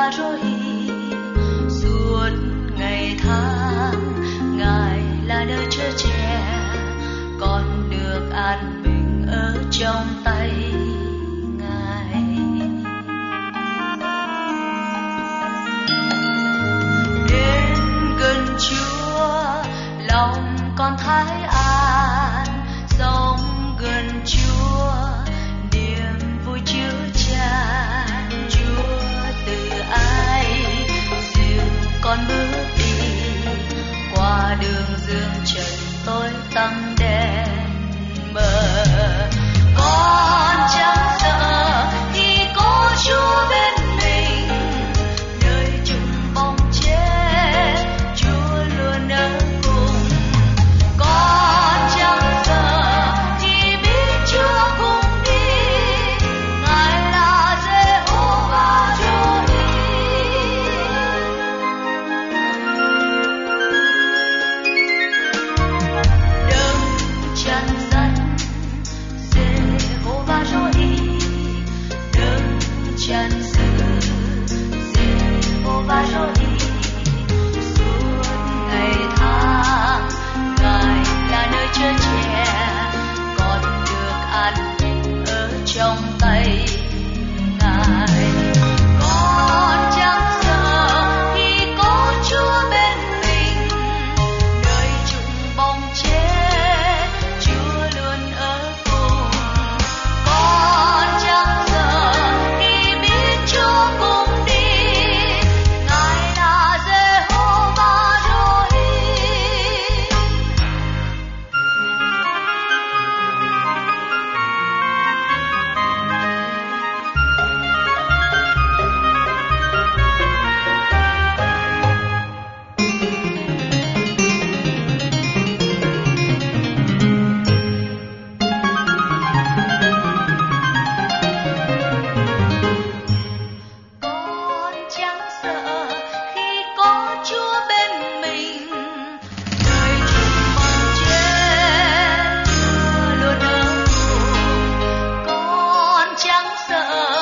Giê-hô-va Roi, suốt ngày tháng Ngài là nơi chở che, con được an bình ở trong tay Ngài. Đến gần Chúa lòng con thái an, sống gần Chúa niềm vui chứa chan. Chúa từ ái dìu con bước đi qua đường dương trần tối tăm đen mờ. Con chẳng sợ khi có Chúa bên mình, nơi chung bóng chết Chúa luôn ở cùng. Con chẳng sợ khi biết Chúa cùng đi, Ngài là Giê-hô-va Roi. Đấng chăn dắt Giê-hô-va Roi, đấng chăn giữ Giê-hô-va Roi, suốt ngày tháng Ngài là nơi chở che, con được an bình ở trong tay Ngài. Con chẳng sợ khi có Chúa bên mình, nơi chung bóng chết Chúa luôn ở cùng. Con chẳng sợ khi biết Chúa cùng đi, Ngài là Giê-hô-va Roi. Con chẳng sợ khi có Chúa bên mình, nơi chung bóng chết Chúa luôn ở cùng. Con chẳng sợ